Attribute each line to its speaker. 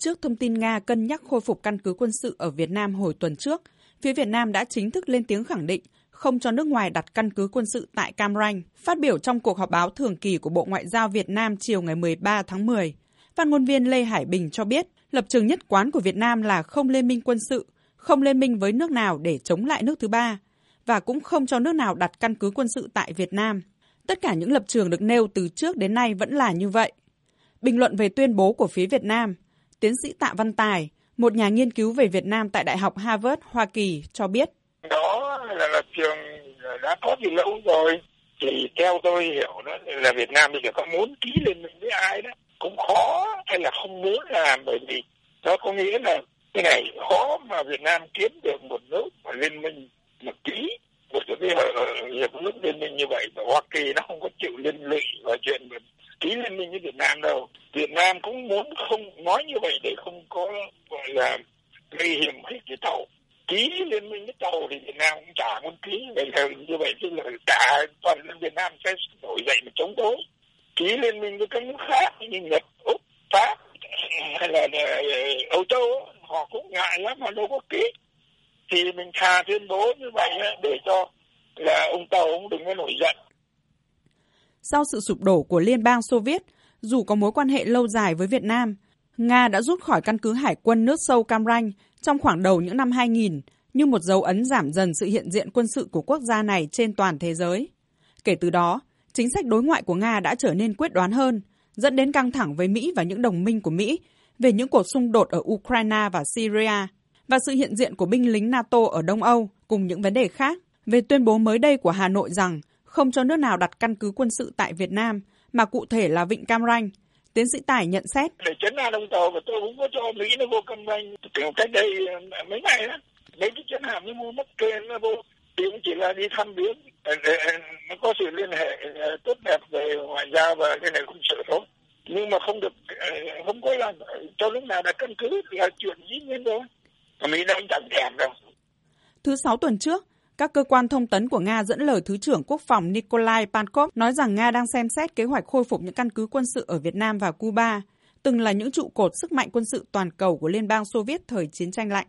Speaker 1: trước thông tin Nga cân nhắc khôi phục căn cứ quân sự ở Việt Nam hồi tuần trước, phía Việt Nam đã chính thức lên tiếng khẳng định không cho nước ngoài đặt căn cứ quân sự tại Cam Ranh. Phát biểu trong cuộc họp báo thường kỳ của Bộ Ngoại giao Việt Nam chiều ngày 13 tháng 10, phát ngôn viên Lê Hải Bình cho biết lập trường nhất quán của Việt Nam là không liên minh quân sự, không liên minh với nước nào để chống lại nước thứ ba, và cũng không cho nước nào đặt căn cứ quân sự tại Việt Nam. Tất cả những lập trường được nêu từ trước đến nay vẫn là như vậy. Bình luận về tuyên bố của phía Việt Nam, tiến sĩ Tạ Văn Tài, một nhà nghiên cứu về Việt Nam tại Đại học Harvard, Hoa Kỳ, cho biết.
Speaker 2: Đó là lập trường đã có từ lâu rồi. Thì theo tôi hiểu đó là Việt Nam bây giờ có muốn ký liên minh với ai đó cũng khó, hay là không muốn làm, bởi vì đó có nghĩa là cái này khó mà Việt Nam kiếm được một nước mà liên minh mà ký một cái hiệp ước liên minh như vậy. Và Hoa Kỳ nó không có chịu liên lụy vào chuyện ký liên minh với Việt Nam đâu. Việt Nam cũng muốn không nói như vậy để không có gọi là gây hiểm khích cái tàu. Ký liên minh với tàu thì Việt Nam cũng chả muốn ký, vậy là như vậy tức là cả toàn dân Việt Nam sẽ nổi dậy mà chống đối. Ký liên minh với các nước khác như Nhật, Úc, Pháp hay là Âu Châu, họ cũng ngại lắm, họ đâu có ký. Thì mình thà tuyên bố như vậy để cho là ông Tàu cũng đừng có nổi giận.
Speaker 1: Sau sự sụp đổ của Liên bang Xô Viết, dù có mối quan hệ lâu dài với Việt Nam, Nga đã rút khỏi căn cứ hải quân nước sâu Cam Ranh trong khoảng đầu những năm 2000 như một dấu ấn giảm dần sự hiện diện quân sự của quốc gia này trên toàn thế giới. Kể từ đó, chính sách đối ngoại của Nga đã trở nên quyết đoán hơn, dẫn đến căng thẳng với Mỹ và những đồng minh của Mỹ về những cuộc xung đột ở Ukraine và Syria, và sự hiện diện của binh lính NATO ở Đông Âu cùng những vấn đề khác. Về tuyên bố mới đây của Hà Nội rằng không cho nước nào đặt căn cứ quân sự tại Việt Nam, mà cụ thể là Vịnh Cam Ranh, tiến sĩ Tài nhận xét.
Speaker 2: Để chấn an ông Tàu, và tôi cũng có cho Mỹ nó vô Cam Ranh cách đây mấy ngày đó. Mấy cái chiến hạm nó mua mất kênh nó vô, thì cũng chỉ là đi thăm viếng, nó có sự liên hệ tốt đẹp về ngoại giao và cái này quân sự thôi. Nhưng mà không có là cho nước nào đặt căn cứ là chuyện dĩ nhiên thôi. Mỹ nó cũng chẳng thèm đâu.
Speaker 1: Thứ Sáu tuần trước, các cơ quan thông tấn của Nga dẫn lời Thứ trưởng Quốc phòng Nikolai Pankov nói rằng Nga đang xem xét kế hoạch khôi phục những căn cứ quân sự ở Việt Nam và Cuba, từng là những trụ cột sức mạnh quân sự toàn cầu của Liên bang Xô Viết thời chiến tranh lạnh.